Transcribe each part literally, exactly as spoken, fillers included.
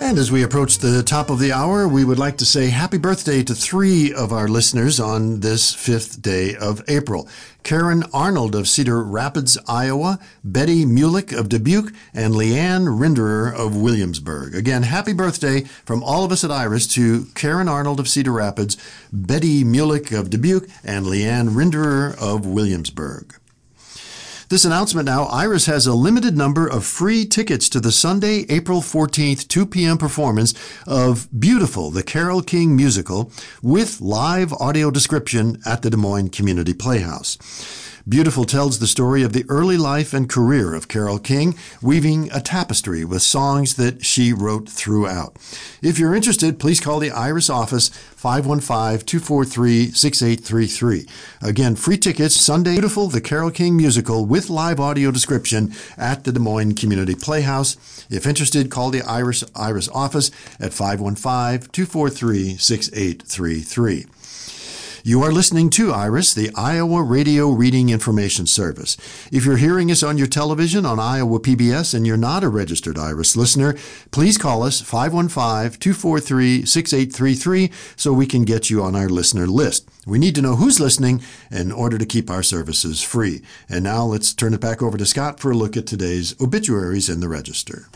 And as we approach the top of the hour, we would like to say happy birthday to three of our listeners on this fifth day of April. Karen Arnold of Cedar Rapids, Iowa, Betty Mulick of Dubuque, and Leanne Rinderer of Williamsburg. Again, happy birthday from all of us at Iris to Karen Arnold of Cedar Rapids, Betty Mulick of Dubuque, and Leanne Rinderer of Williamsburg. This announcement now, Iris has a limited number of free tickets to the Sunday, April fourteenth, two p.m. performance of Beautiful, the Carole King musical, with live audio description at the Des Moines Community Playhouse. Beautiful tells the story of the early life and career of Carole King, weaving a tapestry with songs that she wrote throughout. If you're interested, please call the Iris office, five one five, two four three, six eight three three. Again, free tickets, Sunday, Beautiful, the Carole King musical, with live audio description at the Des Moines Community Playhouse. If interested, call the Iris, Iris office at five one five, two four three, six eight three three. You are listening to Iris, the Iowa Radio Reading Information Service. If you're hearing us on your television on Iowa P B S and you're not a registered Iris listener, please call us five one five, two four three, six eight three three so we can get you on our listener list. We need to know who's listening in order to keep our services free. And now let's turn it back over to Scott for a look at today's obituaries in the Register.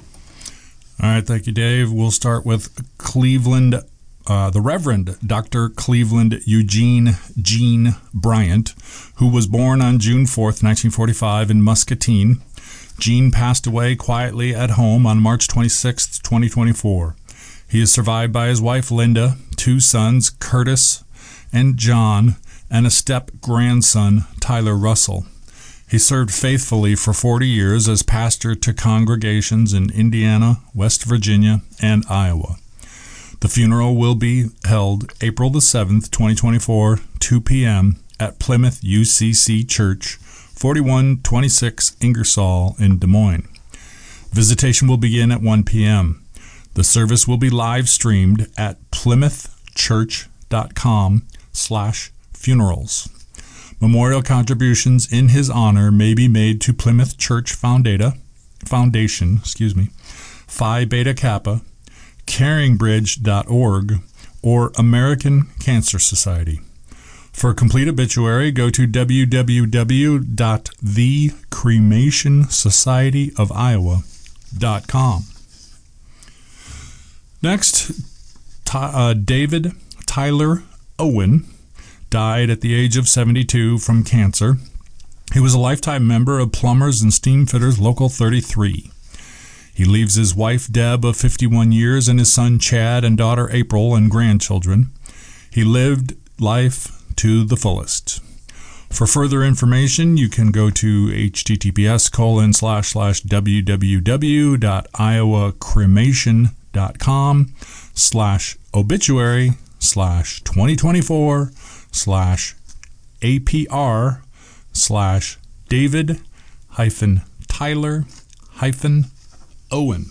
All right, thank you, Dave. We'll start with Cleveland Uh, the Reverend Doctor Cleveland Eugene Gene Bryant, who was born on June fourth, nineteen forty-five in Muscatine. Gene passed away quietly at home on March twenty-sixth, twenty twenty-four. He is survived by his wife Linda, two sons, Curtis and John, and a step-grandson, Tyler Russell. He served faithfully for forty years as pastor to congregations in Indiana, West Virginia, and Iowa. The funeral will be held April the seventh, twenty twenty-four, two p.m. at Plymouth U C C Church, forty-one twenty-six Ingersoll in Des Moines. Visitation will begin at one p.m. The service will be live streamed at plymouthchurch.com slash funerals. Memorial contributions in his honor may be made to Plymouth Church Foundata, Foundation, excuse me, Phi Beta Kappa, caring bridge dot org, or American Cancer Society. For a complete obituary, go to w w w dot the cremation society of iowa dot com. Next, uh, David Tyler Owen died at the age of seventy-two from cancer. He was a lifetime member of Plumbers and Steamfitters Local thirty-three. He leaves his wife, Deb, of fifty-one years, and his son, Chad, and daughter, April, and grandchildren. He lived life to the fullest. For further information, you can go to https colon slash slash www.iowacremation.com slash obituary slash 2024 slash APR slash David hyphen Tyler hyphen Owen.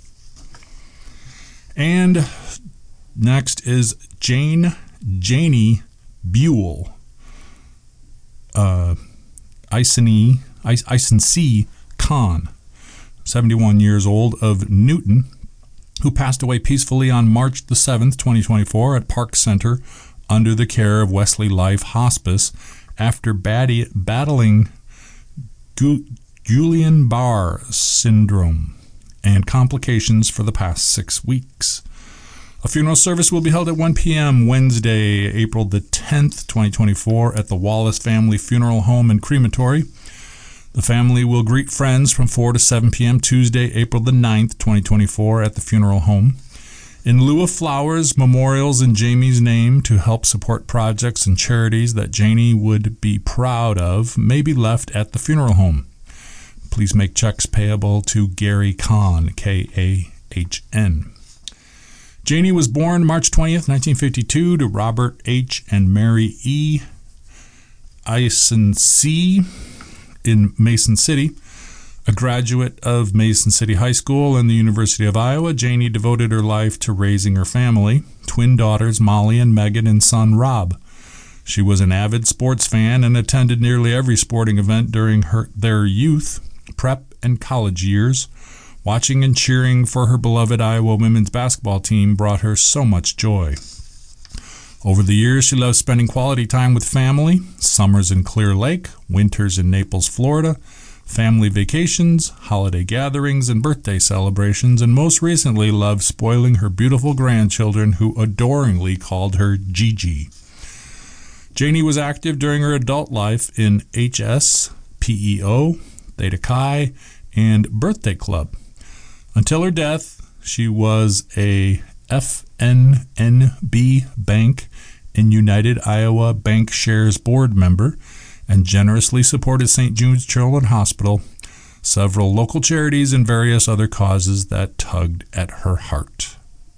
And next is Jane Janie Buell, uh, Iceny, Iceny Khan, seventy-one years old, of Newton, who passed away peacefully on March the seventh, twenty twenty-four at Park Center under the care of Wesley Life Hospice after badi- battling Gu- Guillain-Barré syndrome and complications for the past six weeks. A funeral service will be held at one p.m. Wednesday, April the tenth, twenty twenty-four, at the Wallace Family Funeral Home and Crematory. The family will greet friends from four to seven p.m. Tuesday, April the ninth, twenty twenty-four, at the funeral home. In lieu of flowers, memorials in Jamie's name to help support projects and charities that Janie would be proud of may be left at the funeral home. Please make checks payable to Gary Kahn, K A H N. Janie was born March twentieth, nineteen fifty-two, to Robert H. and Mary E. Iceny in Mason City. A graduate of Mason City High School and the University of Iowa, Janie devoted her life to raising her family, twin daughters Molly and Megan, and son Rob. She was an avid sports fan and attended nearly every sporting event during her their youth, prep, and college years, Watching and cheering for her beloved Iowa women's basketball team brought her so much joy. Over the years, she loved spending quality time with family, summers in Clear Lake, winters in Naples, Florida, family vacations, holiday gatherings, and birthday celebrations, and most recently loved spoiling her beautiful grandchildren who adoringly called her Gigi. Janie was active during her adult life in H S, P E O, Theta Chi, and Birthday Club. Until her death, she was a F N N B Bank and United Iowa Bank Shares board member and generously supported Saint Jude's Children's Hospital, several local charities, and various other causes that tugged at her heart.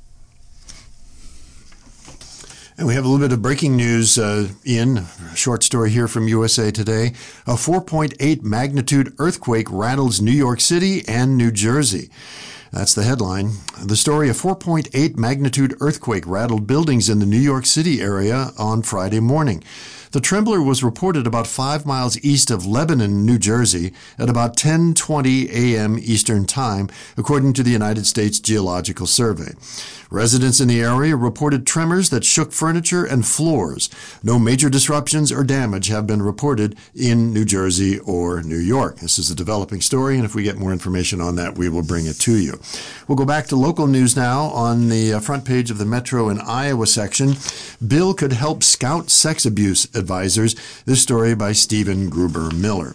And we have a little bit of breaking news, uh, Ian, a short story here from U S A Today. A four point eight magnitude earthquake rattles New York City and New Jersey. That's the headline. The story, a four point eight magnitude earthquake rattled buildings in the New York City area on Friday morning. The trembler was reported about five miles east of Lebanon, New Jersey, at about ten twenty a.m. Eastern Time, according to the United States Geological Survey. Residents in the area reported tremors that shook furniture and floors. No major disruptions or damage have been reported in New Jersey or New York. This is a developing story, and if we get more information on that, we will bring it to you. We'll go back to local news now. On the front page of the Metro in Iowa section, bill could help scout sex abuse advisors. This story by Stephen Gruber Miller.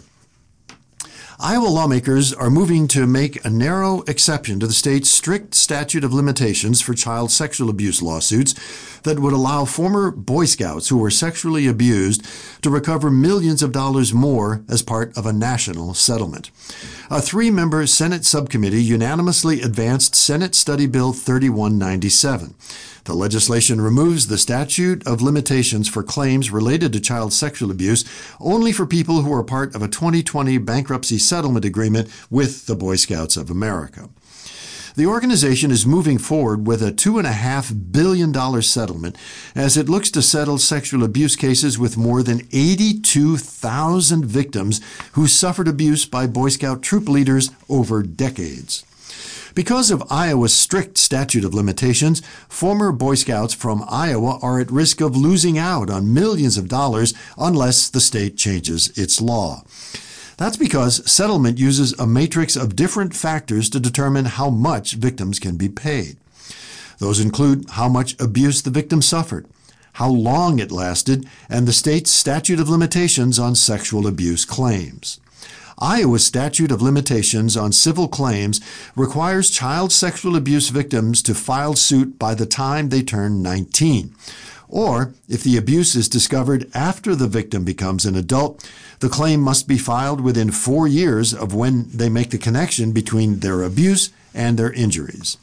Iowa lawmakers are moving to make a narrow exception to the state's strict statute of limitations for child sexual abuse lawsuits that would allow former Boy Scouts who were sexually abused to recover millions of dollars more as part of a national settlement. A three-member Senate subcommittee unanimously advanced Senate Study Bill thirty-one ninety-seven. The legislation removes the statute of limitations for claims related to child sexual abuse only for people who are part of a twenty twenty bankruptcy settlement agreement with the Boy Scouts of America. The organization is moving forward with a two point five billion dollars settlement as it looks to settle sexual abuse cases with more than eighty-two thousand victims who suffered abuse by Boy Scout troop leaders over decades. Because of Iowa's strict statute of limitations, former Boy Scouts from Iowa are at risk of losing out on millions of dollars unless the state changes its law. That's because settlement uses a matrix of different factors to determine how much victims can be paid. Those include how much abuse the victim suffered, how long it lasted, and the state's statute of limitations on sexual abuse claims. Iowa's statute of limitations on civil claims requires child sexual abuse victims to file suit by the time they turn nineteen. Or, if the abuse is discovered after the victim becomes an adult, the claim must be filed within four years of when they make the connection between their abuse and their injuries.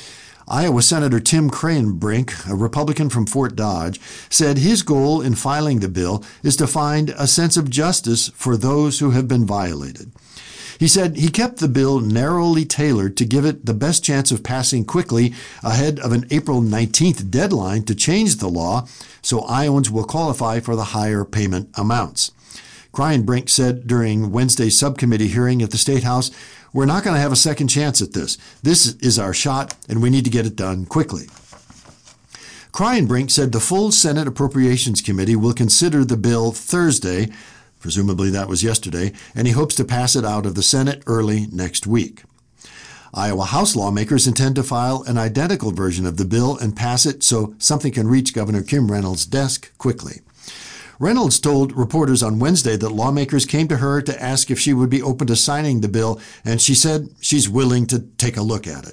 Iowa Senator Tim Krahenbrink, a Republican from Fort Dodge, said his goal in filing the bill is to find a sense of justice for those who have been violated. He said he kept the bill narrowly tailored to give it the best chance of passing quickly ahead of an April nineteenth deadline to change the law so Iowans will qualify for the higher payment amounts. Krahenbrink said during Wednesday's subcommittee hearing at the State House, "We're not going to have a second chance at this. This is our shot, and we need to get it done quickly." Krahenbrink said the full Senate Appropriations Committee will consider the bill Thursday, presumably that was yesterday, and he hopes to pass it out of the Senate early next week. Iowa House lawmakers intend to file an identical version of the bill and pass it so something can reach Governor Kim Reynolds' desk quickly. Reynolds told reporters on Wednesday that lawmakers came to her to ask if she would be open to signing the bill, and she said she's willing to take a look at it.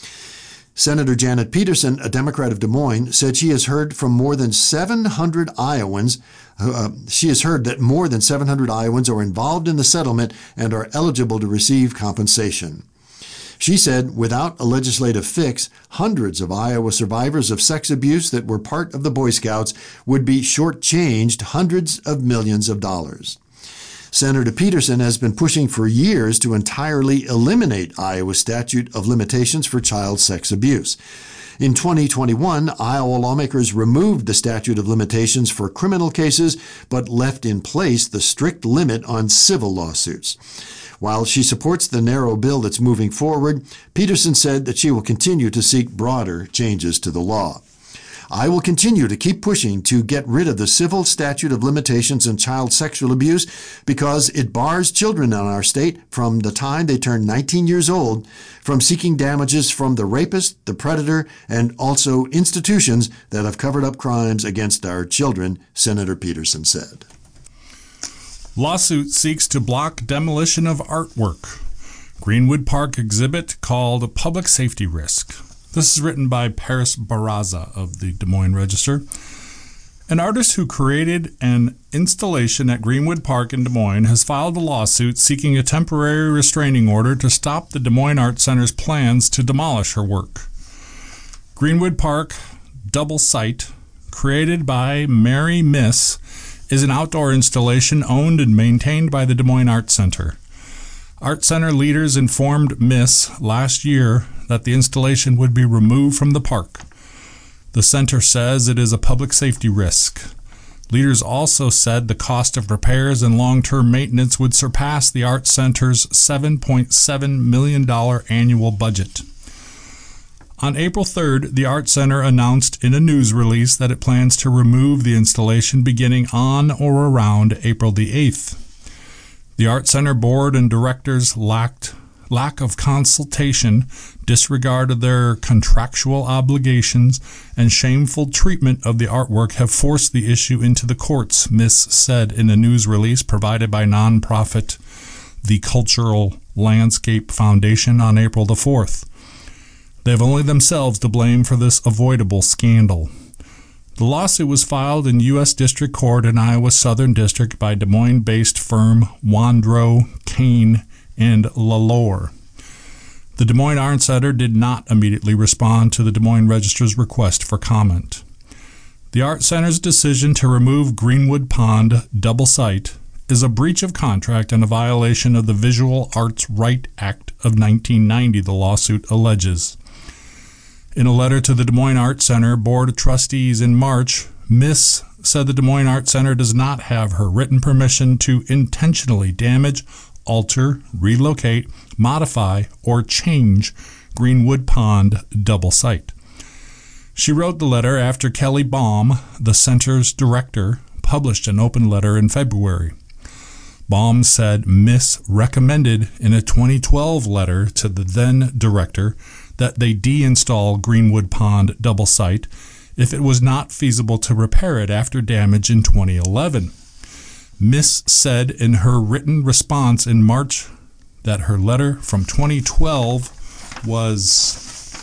Senator Janet Peterson, a Democrat of Des Moines, said she has heard from more than seven hundred Iowans. Uh, she has heard that more than seven hundred Iowans are involved in the settlement and are eligible to receive compensation. She said without a legislative fix, hundreds of Iowa survivors of sex abuse that were part of the Boy Scouts would be shortchanged hundreds of millions of dollars. Senator Peterson has been pushing for years to entirely eliminate Iowa's statute of limitations for child sex abuse. In twenty twenty-one, Iowa lawmakers removed the statute of limitations for criminal cases, but left in place the strict limit on civil lawsuits. While she supports the narrow bill that's moving forward, Peterson said that she will continue to seek broader changes to the law. I will continue to keep pushing to get rid of the civil statute of limitations on child sexual abuse because it bars children in our state from the time they turn nineteen years old from seeking damages from the rapist, the predator, and also institutions that have covered up crimes against our children, Senator Peterson said. Lawsuit seeks to block demolition of artwork. Greenwood Park exhibit called Public Safety Risk. This is written by Paris Barraza of the Des Moines Register. An artist who created an installation at Greenwood Park in Des Moines has filed a lawsuit seeking a temporary restraining order to stop the Des Moines Art Center's plans to demolish her work. Greenwood Park Double Site, created by Mary Miss, is an outdoor installation owned and maintained by the Des Moines Art Center. Art Center leaders informed Miss last year that the installation would be removed from the park. The center says it is a public safety risk. Leaders also said the cost of repairs and long-term maintenance would surpass the Art Center's seven point seven million dollars annual budget. On April third, the Art Center announced in a news release that it plans to remove the installation beginning on or around April the eighth. The Art Center board and directors lacked lack of consultation, disregard of their contractual obligations, and shameful treatment of the artwork have forced the issue into the courts, Miss said in a news release provided by nonprofit The Cultural Landscape Foundation on April the fourth. They have only themselves to blame for this avoidable scandal. The lawsuit was filed in U S District Court in Iowa's Southern District by Des Moines-based firm Wandro, Kane, and Lalore. The Des Moines Art Center did not immediately respond to the Des Moines Register's request for comment. The Art Center's decision to remove Greenwood Pond Double Site is a breach of contract and a violation of the Visual Arts Right Act of nineteen ninety, the lawsuit alleges. In a letter to the Des Moines Art Center Board of Trustees in March, Miss said the Des Moines Art Center does not have her written permission to intentionally damage, alter, relocate, modify, or change Greenwood Pond Double Site. She wrote the letter after Kelly Baum, the center's director, published an open letter in February. Baum said Miss recommended in a twenty twelve letter to the then director that they deinstall Greenwood Pond Double Site if it was not feasible to repair it after damage in twenty eleven. Miss said in her written response in March that her letter from twenty twelve was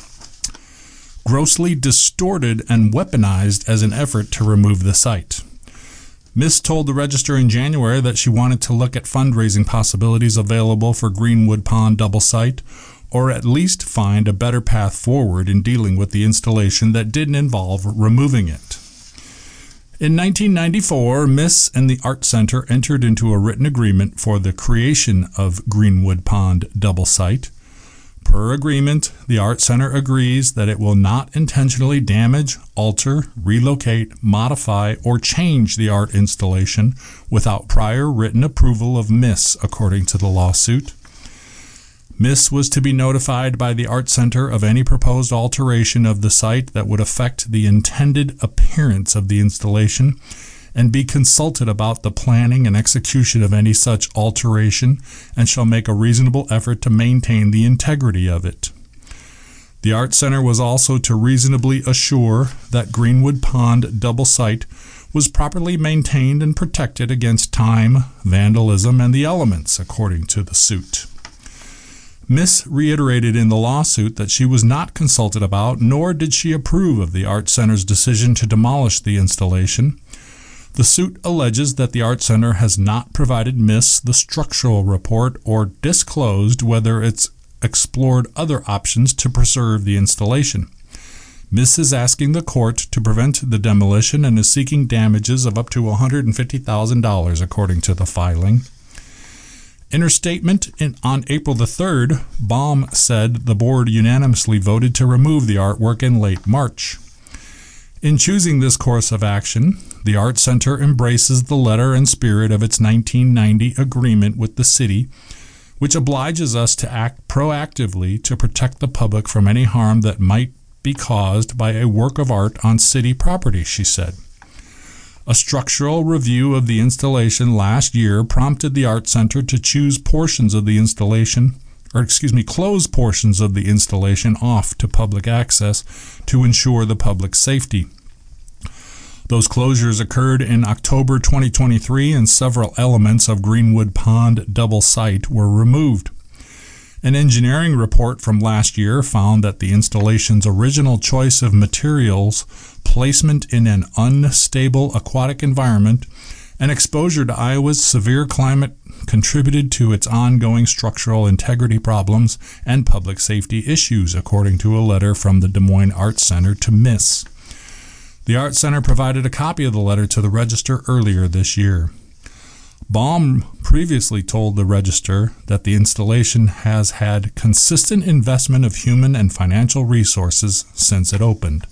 grossly distorted and weaponized as an effort to remove the site. Miss told the Register in January that she wanted to look at fundraising possibilities available for Greenwood Pond Double Site, or at least find a better path forward in dealing with the installation that didn't involve removing it. In nineteen ninety-four, Miss and the Art Center entered into a written agreement for the creation of Greenwood Pond Double Site. Per agreement, the Art Center agrees that it will not intentionally damage, alter, relocate, modify, or change the art installation without prior written approval of Miss, according to the lawsuit. Miss was to be notified by the Art Center of any proposed alteration of the site that would affect the intended appearance of the installation and be consulted about the planning and execution of any such alteration and shall make a reasonable effort to maintain the integrity of it. The Art Center was also to reasonably assure that Greenwood Pond Double Site was properly maintained and protected against time, vandalism, and the elements, according to the suit. Miss reiterated in the lawsuit that she was not consulted about, nor did she approve of the Art Center's decision to demolish the installation. The suit alleges that the Art Center has not provided Miss the structural report or disclosed whether it's explored other options to preserve the installation. Miss is asking the court to prevent the demolition and is seeking damages of up to one hundred fifty thousand dollars, according to the filing. In her statement in, on April the third, Baum said the board unanimously voted to remove the artwork in late March. In choosing this course of action, the Art Center embraces the letter and spirit of its nineteen ninety agreement with the city, which obliges us to act proactively to protect the public from any harm that might be caused by a work of art on city property, she said. A structural review of the installation last year prompted the Art Center to choose portions of the installation, or excuse me, close portions of the installation off to public access to ensure the public's safety. Those closures occurred in October twenty twenty-three, and several elements of Greenwood Pond double site were removed. An engineering report from last year found that the installation's original choice of materials, placement in an unstable aquatic environment, and exposure to Iowa's severe climate contributed to its ongoing structural integrity problems and public safety issues, according to a letter from the Des Moines Arts Center to M I S. The Art Center provided a copy of the letter to the Register earlier this year. Baum previously told the Register that the installation has had consistent investment of human and financial resources since it opened.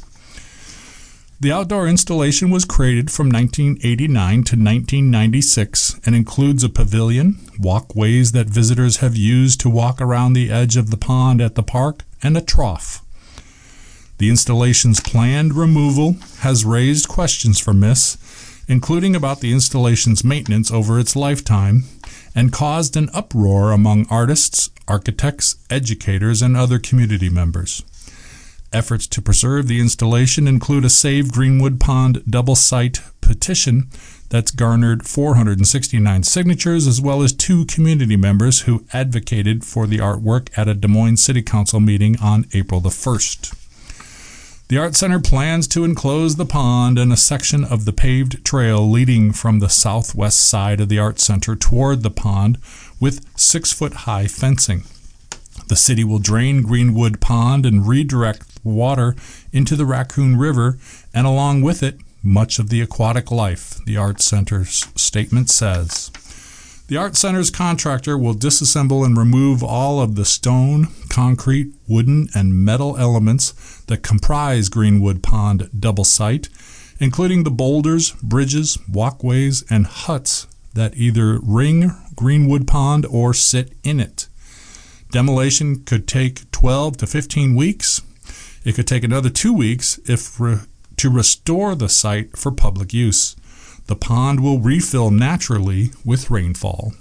The outdoor installation was created from nineteen eighty-nine to nineteen ninety-six and includes a pavilion, walkways that visitors have used to walk around the edge of the pond at the park, and a trough. The installation's planned removal has raised questions for M I S, including about the installation's maintenance over its lifetime, and caused an uproar among artists, architects, educators, and other community members. Efforts to preserve the installation include a Save Greenwood Pond double site petition that's garnered four hundred sixty-nine signatures, as well as two community members who advocated for the artwork at a Des Moines City Council meeting on April the first. The Art Center plans to enclose the pond and a section of the paved trail leading from the southwest side of the Art Center toward the pond with six-foot-high fencing. The city will drain Greenwood Pond and redirect water into the Raccoon River, and along with it, much of the aquatic life, the Art Center's statement says. The Art Center's contractor will disassemble and remove all of the stone, concrete, wooden, and metal elements that comprise Greenwood Pond double site, including the boulders, bridges, walkways, and huts that either ring Greenwood Pond or sit in it. Demolition could take twelve to fifteen weeks. It could take another two weeks if re- to restore the site for public use. The pond will refill naturally with rainfall.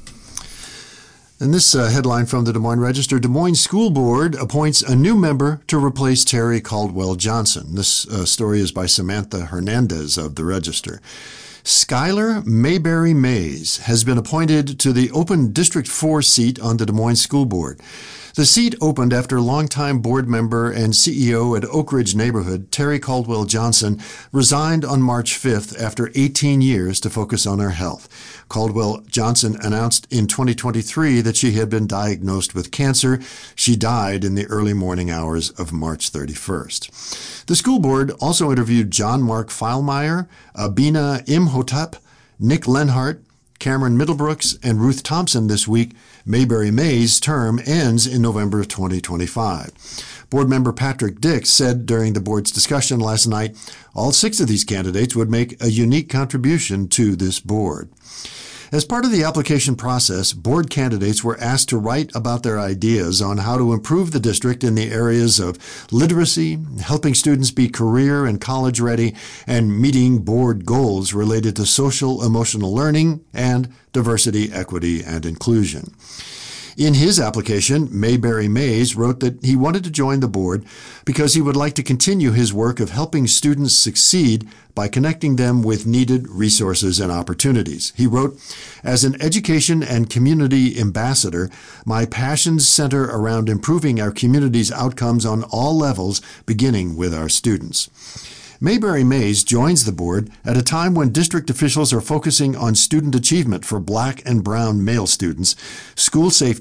And this uh, headline from the Des Moines Register: Des Moines School Board appoints a new member to replace Terry Caldwell Johnson. This uh, story is by Samantha Hernandez of the Register. Skylar Mayberry Mays has been appointed to the open District four seat on the Des Moines School Board. The seat opened after longtime board member and C E O at Oak Ridge Neighborhood, Terry Caldwell Johnson, resigned on March fifth after eighteen years to focus on her health. Caldwell Johnson announced in twenty twenty-three that she had been diagnosed with cancer. She died in the early morning hours of March thirty-first. The school board also interviewed John Mark Feilmeyer, Abina Imhotep, Nick Lenhart, Cameron Middlebrooks, and Ruth Thompson this week. Mayberry Mays' term ends in November of twenty twenty-five. Board member Patrick Dix said during the board's discussion last night, all six of these candidates would make a unique contribution to this board. As part of the application process, board candidates were asked to write about their ideas on how to improve the district in the areas of literacy, helping students be career and college ready, and meeting board goals related to social emotional learning and diversity, equity, and inclusion. In his application, Mayberry Mays wrote that he wanted to join the board because he would like to continue his work of helping students succeed by connecting them with needed resources and opportunities. He wrote, "As an education and community ambassador, my passions center around improving our community's outcomes on all levels, beginning with our students." Mayberry Mays joins the board at a time when district officials are focusing on student achievement for black and brown male students, school safety,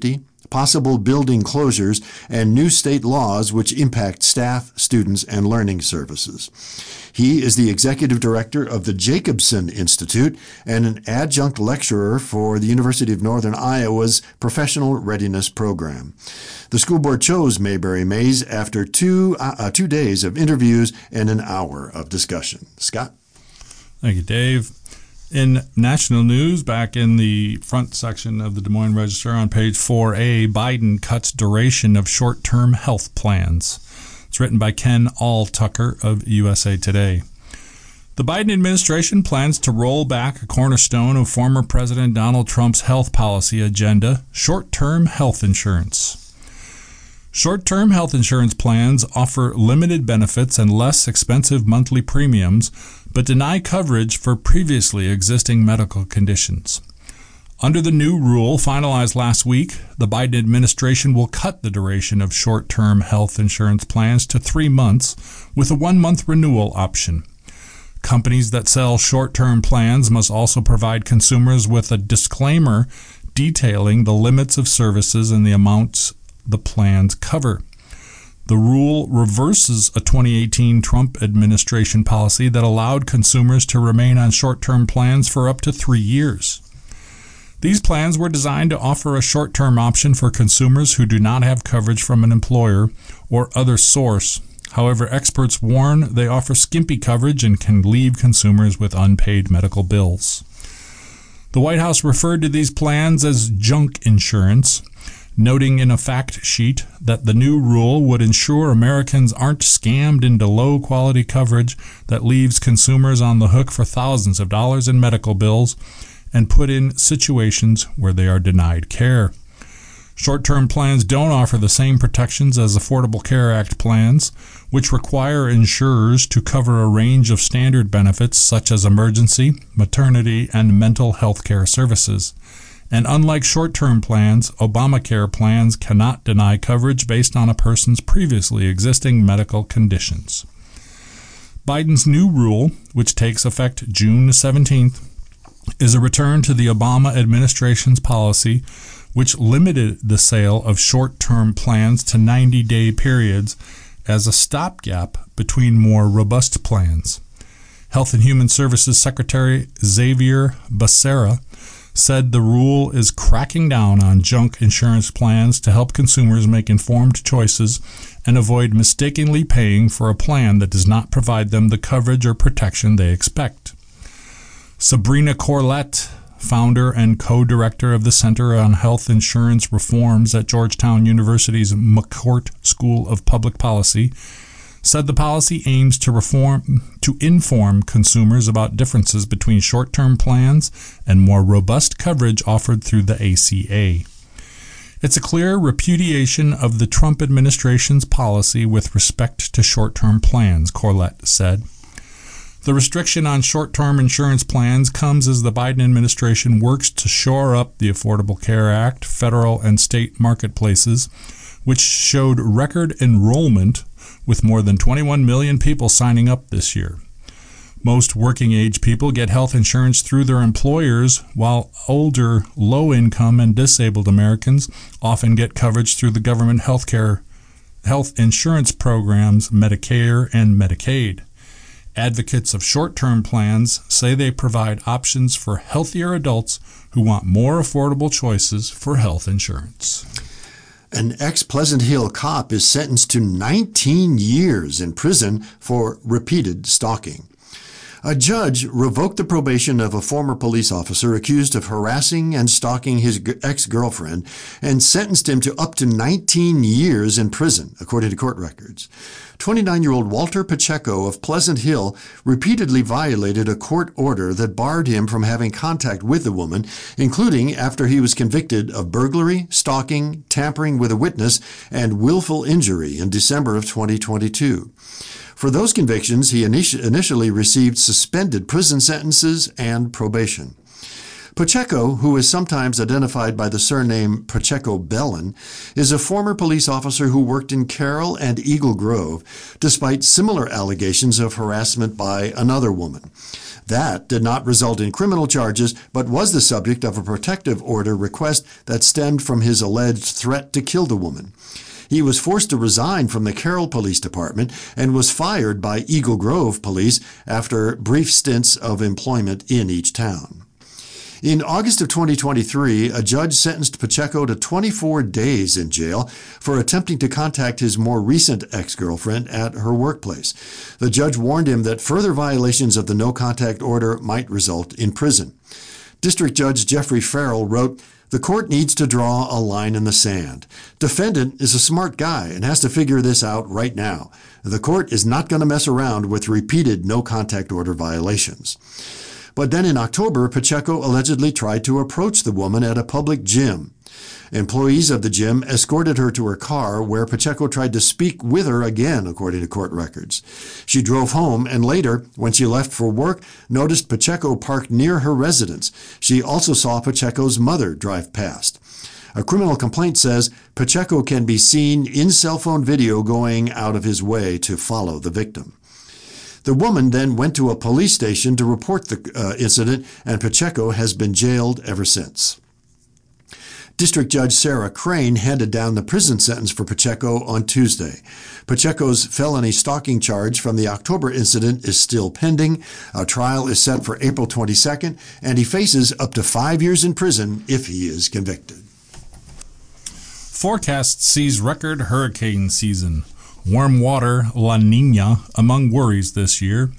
possible building closures, and new state laws which impact staff, students, and learning services. He is the executive director of the Jacobson Institute and an adjunct lecturer for the University of Northern Iowa's Professional Readiness Program. The school board chose Mayberry Mays after two, uh, two days of interviews and an hour of discussion. Scott? Thank you, Dave. In national news, back in the front section of the Des Moines Register on page four A, Biden cuts duration of short-term health plans. It's written by Ken All-Tucker of U S A Today. The Biden administration plans to roll back a cornerstone of former President Donald Trump's health policy agenda, short-term health insurance. Short-term health insurance plans offer limited benefits and less expensive monthly premiums, but deny coverage for previously existing medical conditions. Under the new rule finalized last week, the Biden administration will cut the duration of short-term health insurance plans to three months with a one-month renewal option. Companies that sell short-term plans must also provide consumers with a disclaimer detailing the limits of services and the amounts the plans cover. The rule reverses a twenty eighteen Trump administration policy that allowed consumers to remain on short-term plans for up to three years. These plans were designed to offer a short-term option for consumers who do not have coverage from an employer or other source. However, experts warn they offer skimpy coverage and can leave consumers with unpaid medical bills. The White House referred to these plans as junk insurance, noting in a fact sheet that the new rule would ensure Americans aren't scammed into low-quality coverage that leaves consumers on the hook for thousands of dollars in medical bills and put in situations where they are denied care. Short-term plans don't offer the same protections as Affordable Care Act plans, which require insurers to cover a range of standard benefits such as emergency, maternity, and mental health care services. And unlike short-term plans, Obamacare plans cannot deny coverage based on a person's previously existing medical conditions. Biden's new rule, which takes effect June seventeenth, is a return to the Obama administration's policy, which limited the sale of short-term plans to ninety-day periods as a stopgap between more robust plans. Health and Human Services Secretary Xavier Becerra said the rule is cracking down on junk insurance plans to help consumers make informed choices and avoid mistakenly paying for a plan that does not provide them the coverage or protection they expect. Sabrina Corlett, founder and co-director of the Center on Health Insurance Reforms at Georgetown University's McCourt School of Public Policy, said the policy aims to reform to inform consumers about differences between short-term plans and more robust coverage offered through the A C A. It's a clear repudiation of the Trump administration's policy with respect to short-term plans, Corlett said. The restriction on short-term insurance plans comes as the Biden administration works to shore up the Affordable Care Act, federal and state marketplaces, which showed record enrollment with more than twenty-one million people signing up this year. Most working-age people get health insurance through their employers, while older, low-income, and disabled Americans often get coverage through the government health care, health insurance programs Medicare and Medicaid. Advocates of short-term plans say they provide options for healthier adults who want more affordable choices for health insurance. An ex-Pleasant Hill cop is sentenced to nineteen years in prison for repeated stalking. A judge revoked the probation of a former police officer accused of harassing and stalking his ex-girlfriend and sentenced him to up to nineteen years in prison, according to court records. twenty-nine-year-old Walter Pacheco of Pleasant Hill repeatedly violated a court order that barred him from having contact with the woman, including after he was convicted of burglary, stalking, tampering with a witness, and willful injury in December of twenty twenty-two. For those convictions, he initially received suspended prison sentences and probation. Pacheco, who is sometimes identified by the surname Pacheco-Bellin, is a former police officer who worked in Carroll and Eagle Grove, despite similar allegations of harassment by another woman. That did not result in criminal charges, but was the subject of a protective order request that stemmed from his alleged threat to kill the woman. He was forced to resign from the Carroll Police Department and was fired by Eagle Grove Police after brief stints of employment in each town. In August of twenty twenty-three, a judge sentenced Pacheco to twenty-four days in jail for attempting to contact his more recent ex-girlfriend at her workplace. The judge warned him that further violations of the no-contact order might result in prison. District Judge Jeffrey Farrell wrote, "The court needs to draw a line in the sand. Defendant is a smart guy and has to figure this out right now. The court is not going to mess around with repeated no-contact order violations." But then in October, Pacheco allegedly tried to approach the woman at a public gym. Employees of the gym escorted her to her car, where Pacheco tried to speak with her again, according to court records. She drove home and later, when she left for work, noticed Pacheco parked near her residence. She also saw Pacheco's mother drive past. A criminal complaint says Pacheco can be seen in cell phone video going out of his way to follow the victim. The woman then went to a police station to report the uh, incident, and Pacheco has been jailed ever since. District Judge Sarah Crane handed down the prison sentence for Pacheco on Tuesday. Pacheco's felony stalking charge from the October incident is still pending. A trial is set for April twenty-second, and he faces up to five years in prison if he is convicted. Forecast sees record hurricane season. Warm water, La Nina, among worries this year.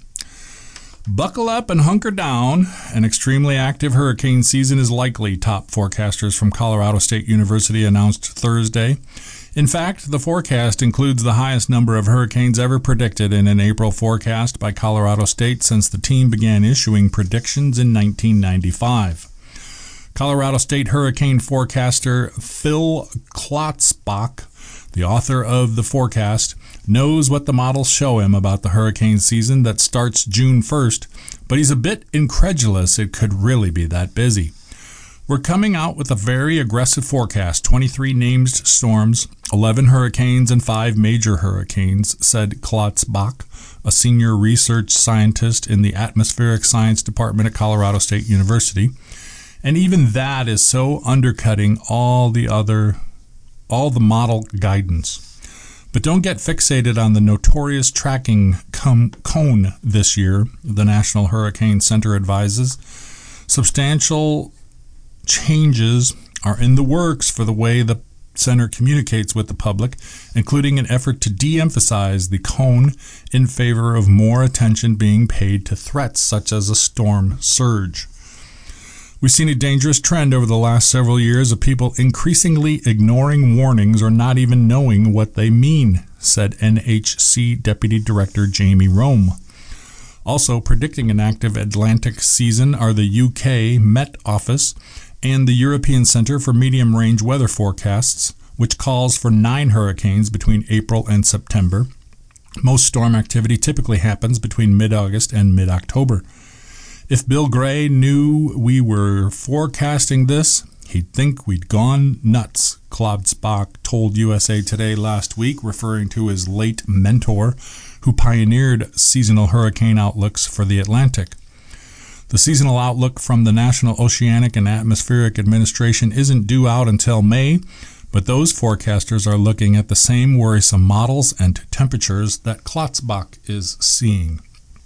Buckle up and hunker down. An extremely active hurricane season is likely, top forecasters from Colorado State University announced Thursday. In fact, the forecast includes the highest number of hurricanes ever predicted in an April forecast by Colorado State since the team began issuing predictions in nineteen ninety-five. Colorado State hurricane forecaster Phil Klotzbach, the author of the forecast, knows what the models show him about the hurricane season that starts June first, but he's a bit incredulous it could really be that busy. We're coming out with a very aggressive forecast, twenty-three named storms, eleven hurricanes, and five major hurricanes, said Klotzbach, a senior research scientist in the Atmospheric Science Department at Colorado State University. And even that is so undercutting all the other all the model guidance. But don't get fixated on the notorious tracking com- cone this year, the National Hurricane Center advises. Substantial changes are in the works for the way the center communicates with the public, including an effort to de-emphasize the cone in favor of more attention being paid to threats such as a storm surge. We've seen a dangerous trend over the last several years of people increasingly ignoring warnings or not even knowing what they mean, said N H C Deputy Director Jamie Rome. Also predicting an active Atlantic season are the U K Met Office and the European Centre for Medium-Range Weather Forecasts, which calls for nine hurricanes between April and September. Most storm activity typically happens between mid-August and mid-October. If Bill Gray knew we were forecasting this, he'd think we'd gone nuts, Klotzbach told U S A Today last week, referring to his late mentor, who pioneered seasonal hurricane outlooks for the Atlantic. The seasonal outlook from the National Oceanic and Atmospheric Administration isn't due out until May, but those forecasters are looking at the same worrisome models and temperatures that Klotzbach is seeing.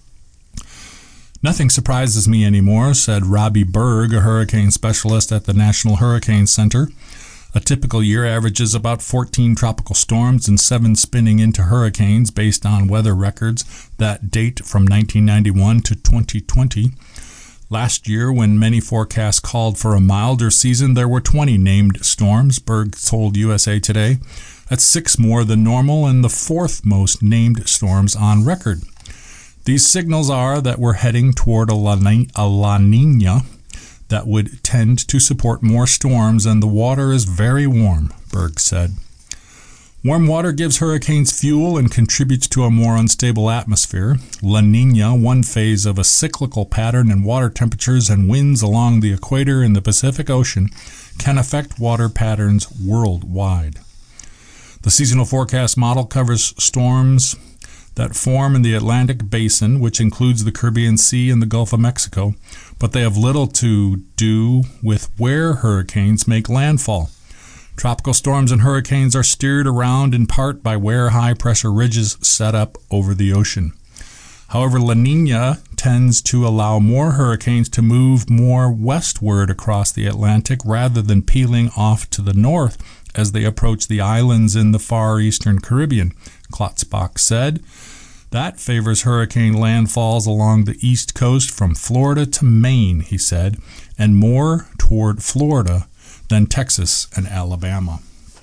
Nothing surprises me anymore, said Robbie Berg, a hurricane specialist at the National Hurricane Center. A typical year averages about fourteen tropical storms and seven spinning into hurricanes based on weather records that date from nineteen ninety-one to twenty twenty. Last year, when many forecasts called for a milder season, there were twenty named storms, Berg told U S A Today. That's six more than normal and the fourth most named storms on record. These signals are that we're heading toward a La, Ni- a La Nina that would tend to support more storms, and the water is very warm, Berg said. Warm water gives hurricanes fuel and contributes to a more unstable atmosphere. La Niña, one phase of a cyclical pattern in water temperatures and winds along the equator in the Pacific Ocean, can affect water patterns worldwide. The seasonal forecast model covers storms that form in the Atlantic Basin, which includes the Caribbean Sea and the Gulf of Mexico, but they have little to do with where hurricanes make landfall. Tropical storms and hurricanes are steered around in part by where high-pressure ridges set up over the ocean. However, La Niña tends to allow more hurricanes to move more westward across the Atlantic rather than peeling off to the north as they approach the islands in the far eastern Caribbean, Klotzbach said. That favors hurricane landfalls along the east coast from Florida to Maine, he said, and more toward Florida than Texas and Alabama.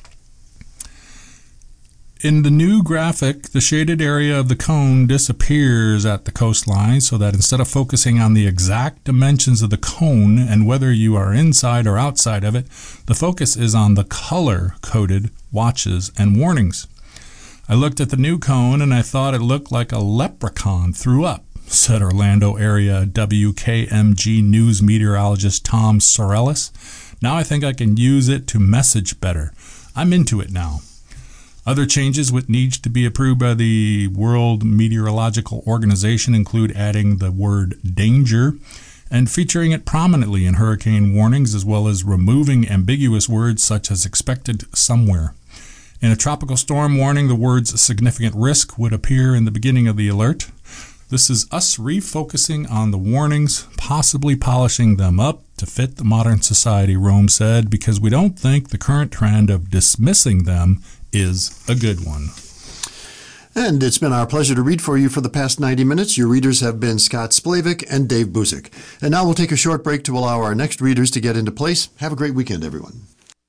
In the new graphic, the shaded area of the cone disappears at the coastline so that instead of focusing on the exact dimensions of the cone and whether you are inside or outside of it, the focus is on the color-coded watches and warnings. I looked at the new cone and I thought it looked like a leprechaun threw up, said Orlando area W K M G news meteorologist Tom Sorellis. Now I think I can use it to message better. I'm into it now. Other changes which need to be approved by the World Meteorological Organization include adding the word danger and featuring it prominently in hurricane warnings, as well as removing ambiguous words such as expected somewhere. In a tropical storm warning, the words significant risk would appear in the beginning of the alert. This is us refocusing on the warnings, possibly polishing them up to fit the modern society, Rome said, because we don't think the current trend of dismissing them is a good one. And it's been our pleasure to read for you for the past ninety minutes. Your readers have been Scott Splavik and Dave Busick. And now we'll take a short break to allow our next readers to get into place. Have a great weekend, everyone.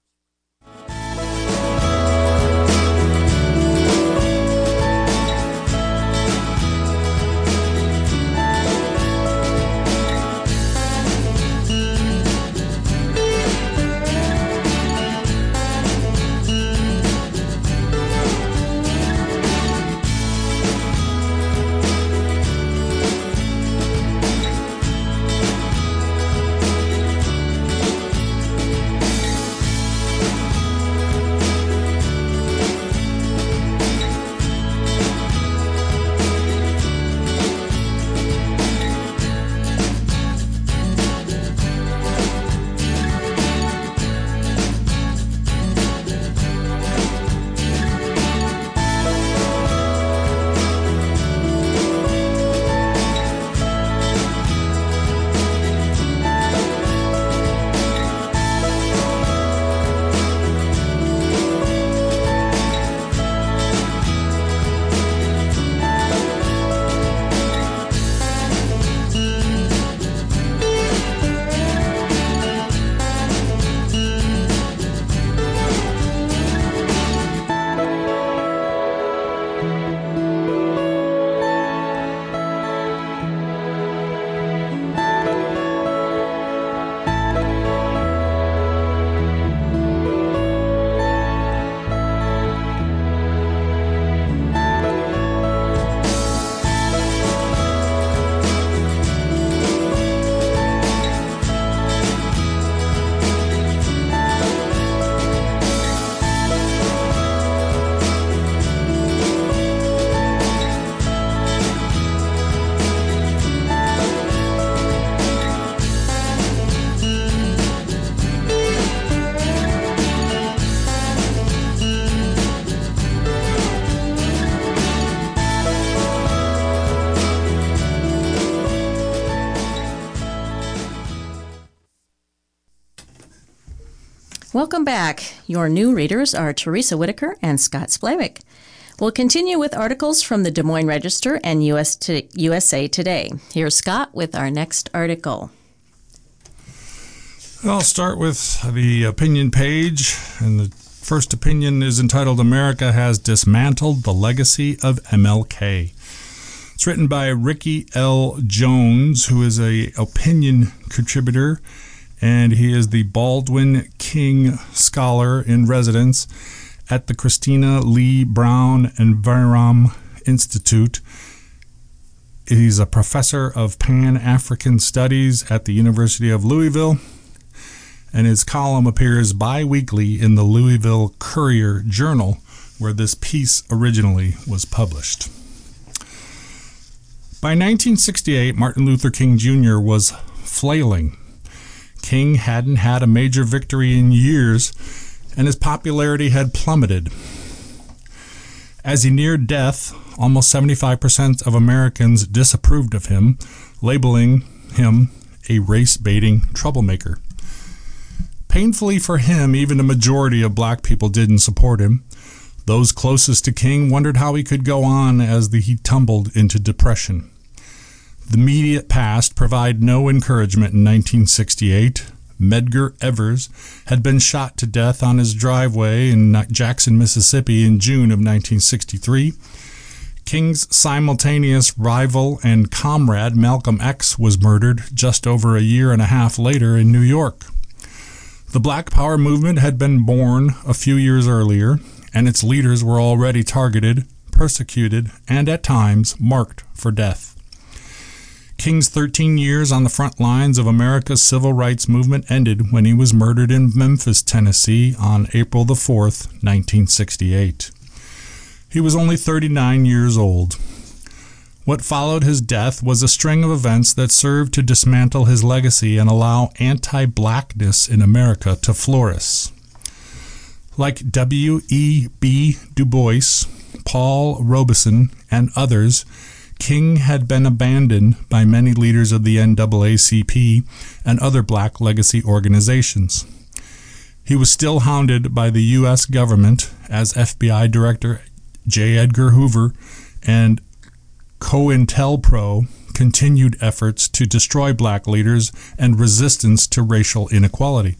Welcome back. Your new readers are Teresa Whitaker and Scott Splavik. We'll continue with articles from the Des Moines Register and U S to U S A Today. Here's Scott with our next article. I'll start with the opinion page, and the first opinion is entitled America Has Dismantled the Legacy of M L K. It's written by Ricky L. Jones, who is a opinion contributor, and he is the Baldwin King Scholar in Residence at the Christina Lee Brown Envirom Institute. He's a professor of Pan-African Studies at the University of Louisville, and his column appears bi-weekly in the Louisville Courier Journal, where this piece originally was published. By nineteen sixty-eight, Martin Luther King Junior was flailing. King hadn't had a major victory in years, and his popularity had plummeted. As he neared death, almost seventy-five percent of Americans disapproved of him, labeling him a race-baiting troublemaker. Painfully for him, even a majority of black people didn't support him. Those closest to King wondered how he could go on as the, he tumbled into depression. The immediate past provided no encouragement in nineteen sixty-eight. Medgar Evers had been shot to death on his driveway in Jackson, Mississippi in June of nineteen sixty-three. King's simultaneous rival and comrade Malcolm X was murdered just over a year and a half later in New York. The Black Power movement had been born a few years earlier, and its leaders were already targeted, persecuted, and at times marked for death. King's thirteen years on the front lines of America's civil rights movement ended when he was murdered in Memphis, Tennessee on April the fourth, nineteen sixty-eight. He was only thirty-nine years old. What followed his death was a string of events that served to dismantle his legacy and allow anti-blackness in America to flourish. Like W E B Du Bois, Paul Robeson, and others, King had been abandoned by many leaders of the N double A C P and other black legacy organizations. He was still hounded by the U S government as F B I Director J. Edgar Hoover and COINTELPRO continued efforts to destroy black leaders and resistance to racial inequality.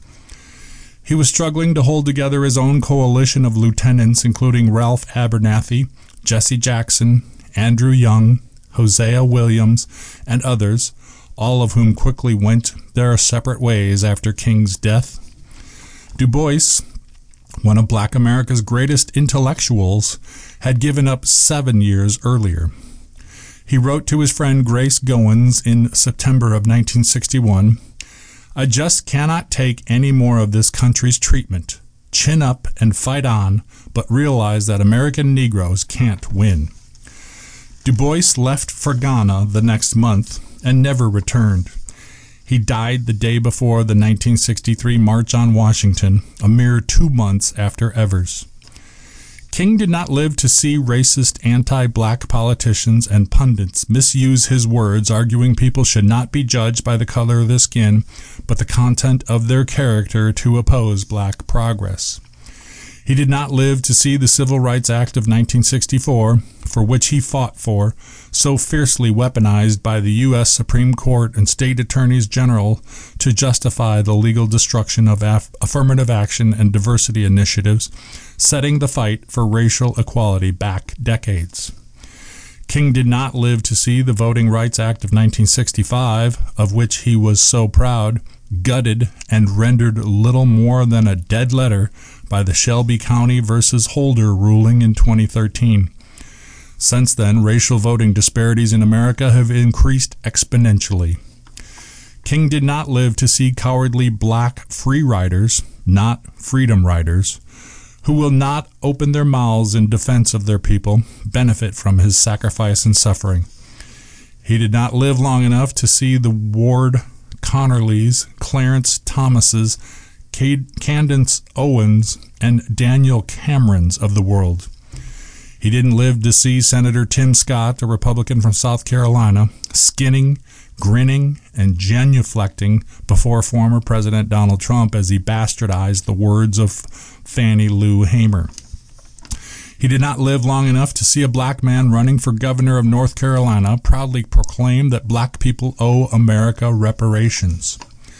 He was struggling to hold together his own coalition of lieutenants, including Ralph Abernathy, Jesse Jackson, Andrew Young, Hosea Williams, and others, all of whom quickly went their separate ways after King's death. Du Bois, one of Black America's greatest intellectuals, had given up seven years earlier. He wrote to his friend Grace Goins in September of nineteen sixty-one, "I just cannot take any more of this country's treatment. Chin up and fight on, but realize that American Negroes can't win." Du Bois left for Ghana the next month and never returned. He died the day before the nineteen sixty-three March on Washington, a mere two months after Evers. King did not live to see racist anti-black politicians and pundits misuse his words, arguing people should not be judged by the color of their skin, but the content of their character to oppose black progress. He did not live to see the Civil Rights Act of nineteen sixty-four, for which he fought for, so fiercely weaponized by the U S Supreme Court and state attorneys general to justify the legal destruction of aff- affirmative action and diversity initiatives, setting the fight for racial equality back decades. King did not live to see the Voting Rights Act of nineteen sixty-five, of which he was so proud, gutted and rendered little more than a dead letter by the Shelby County versus Holder ruling in twenty thirteen. Since then, racial voting disparities in America have increased exponentially. King did not live to see cowardly black free riders, not freedom riders, who will not open their mouths in defense of their people, benefit from his sacrifice and suffering. He did not live long enough to see the Ward Connerlys, Clarence Thomases, Candace Owens, and Daniel Camerons of the world. He didn't live to see Senator Tim Scott, a Republican from South Carolina, skinning, grinning, and genuflecting before former President Donald Trump as he bastardized the words of Fannie Lou Hamer. He did not live long enough to see a black man running for governor of North Carolina proudly proclaim that black people owe America reparations.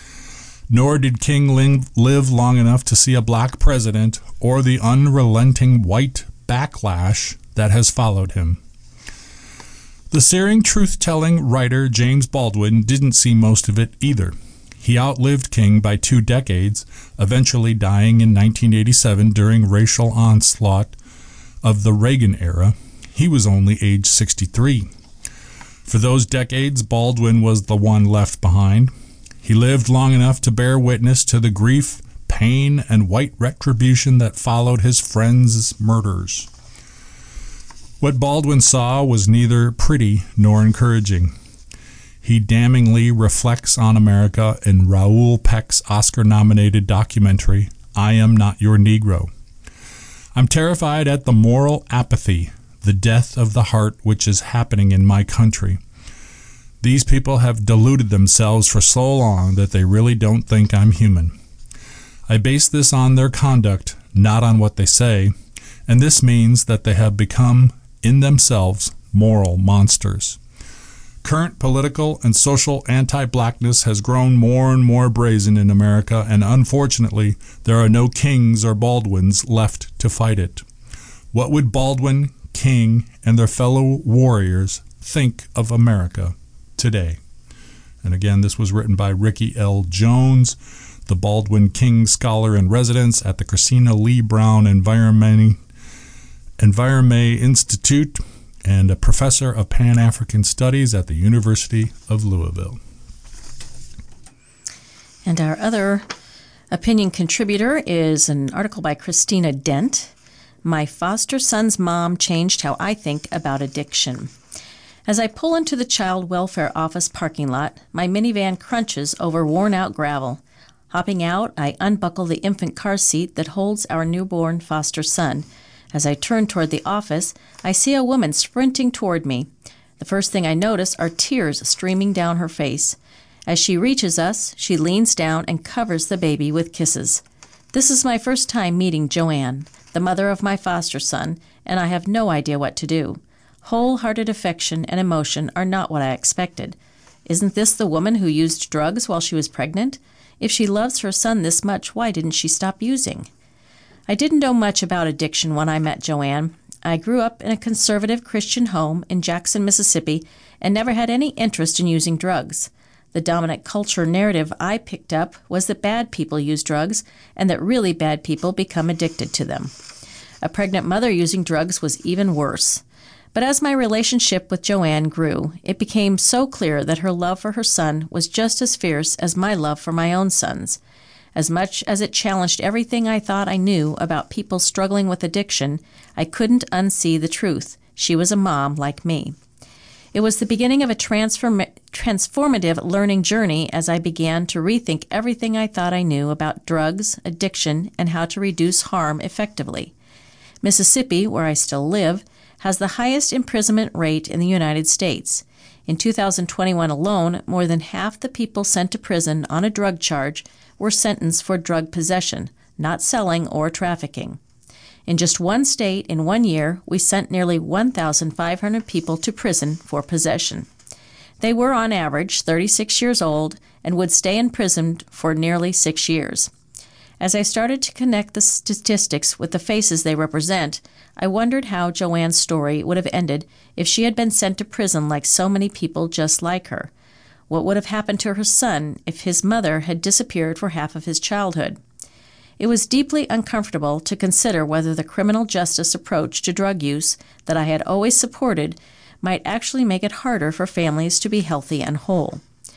Nor did King live long enough to see a black president or the unrelenting white backlash that has followed him. The searing truth-telling writer James Baldwin didn't see most of it either. He outlived King by two decades, eventually dying in nineteen eighty-seven during racial onslaught of the Reagan era. He was only age sixty-three. For those decades, Baldwin was the one left behind. He lived long enough to bear witness to the grief, pain, and white retribution that followed his friends' murders. What Baldwin saw was neither pretty nor encouraging. He damningly reflects on America in Raoul Peck's Oscar-nominated documentary, I Am Not Your Negro. I'm terrified at the moral apathy, the death of the heart which is happening in my country. These people have deluded themselves for so long that they really don't think I'm human. I base this on their conduct, not on what they say, and this means that they have become, in themselves, moral monsters. Current political and social anti-blackness has grown more and more brazen in America, and unfortunately, there are no Kings or Baldwins left to fight it. What would Baldwin, King, and their fellow warriors think of America today? And again, this was written by Ricky L. Jones, the Baldwin King Scholar in Residence at the Christina Lee Brown Environment, Environment Institute, and a professor of Pan-African Studies at the University of Louisville. And our other opinion contributor is an article by Christina Dent. My foster son's mom changed how I think about addiction. As I pull into the child welfare office parking lot, my minivan crunches over worn-out gravel. Hopping out, I unbuckle the infant car seat that holds our newborn foster son. As I turn toward the office, I see a woman sprinting toward me. The first thing I notice are tears streaming down her face. As she reaches us, she leans down and covers the baby with kisses. This is my first time meeting Joanne, the mother of my foster son, and I have no idea what to do. Wholehearted affection and emotion are not what I expected. Isn't this the woman who used drugs while she was pregnant? If she loves her son this much, why didn't she stop using? I didn't know much about addiction when I met Joanne. I grew up in a conservative Christian home in Jackson, Mississippi, and never had any interest in using drugs. The dominant culture narrative I picked up was that bad people use drugs and that really bad people become addicted to them. A pregnant mother using drugs was even worse. But as my relationship with Joanne grew, it became so clear that her love for her son was just as fierce as my love for my own sons. As much as it challenged everything I thought I knew about people struggling with addiction, I couldn't unsee the truth. She was a mom like me. It was the beginning of a transform- transformative learning journey as I began to rethink everything I thought I knew about drugs, addiction, and how to reduce harm effectively. Mississippi, where I still live, has the highest imprisonment rate in the United States. In two thousand twenty-one alone, more than half the people sent to prison on a drug charge were sentenced for drug possession, not selling or trafficking. In just one state, in one year, we sent nearly one thousand five hundred people to prison for possession. They were, on average, thirty-six years old and would stay imprisoned for nearly six years. As I started to connect the statistics with the faces they represent, I wondered how Joanne's story would have ended if she had been sent to prison like so many people just like her. What would have happened to her son if his mother had disappeared for half of his childhood? It was deeply uncomfortable to consider whether the criminal justice approach to drug use that I had always supported might actually make it harder for families to be healthy and whole.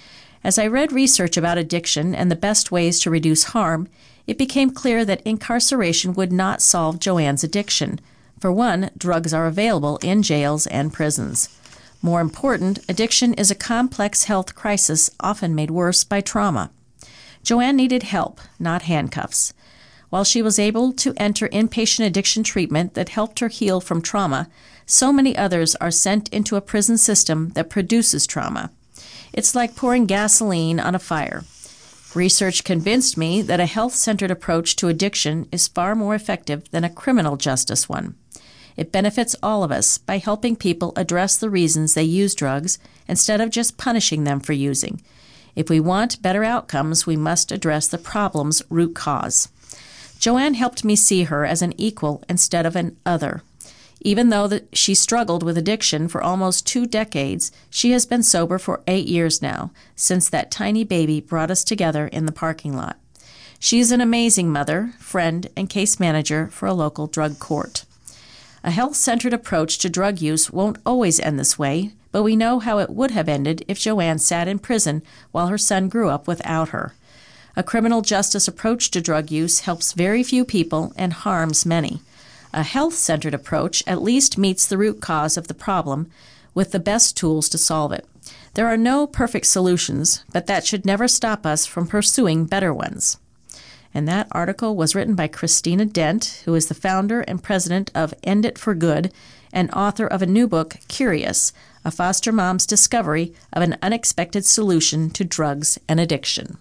As I read research about addiction and the best ways to reduce harm, it became clear that incarceration would not solve Joanne's addiction. For one, drugs are available in jails and prisons. More important, addiction is a complex health crisis often made worse by trauma. Joanne needed help, not handcuffs. While she was able to enter inpatient addiction treatment that helped her heal from trauma, so many others are sent into a prison system that produces trauma. It's like pouring gasoline on a fire. Research convinced me that a health-centered approach to addiction is far more effective than a criminal justice one. It benefits all of us by helping people address the reasons they use drugs instead of just punishing them for using. If we want better outcomes, we must address the problem's root cause. Joanne helped me see her as an equal instead of an other. Even though the, she struggled with addiction for almost two decades, she has been sober for eight years now, since that tiny baby brought us together in the parking lot. She is an amazing mother, friend, and case manager for a local drug court. A health-centered approach to drug use won't always end this way, but we know how it would have ended if Joanne sat in prison while her son grew up without her. A criminal justice approach to drug use helps very few people and harms many. A health-centered approach at least meets the root cause of the problem with the best tools to solve it. There are no perfect solutions, but that should never stop us from pursuing better ones. And that article was written by Christina Dent, who is the founder and president of End It for Good and author of a new book, Curious, a foster mom's discovery of an unexpected solution to drugs and addiction.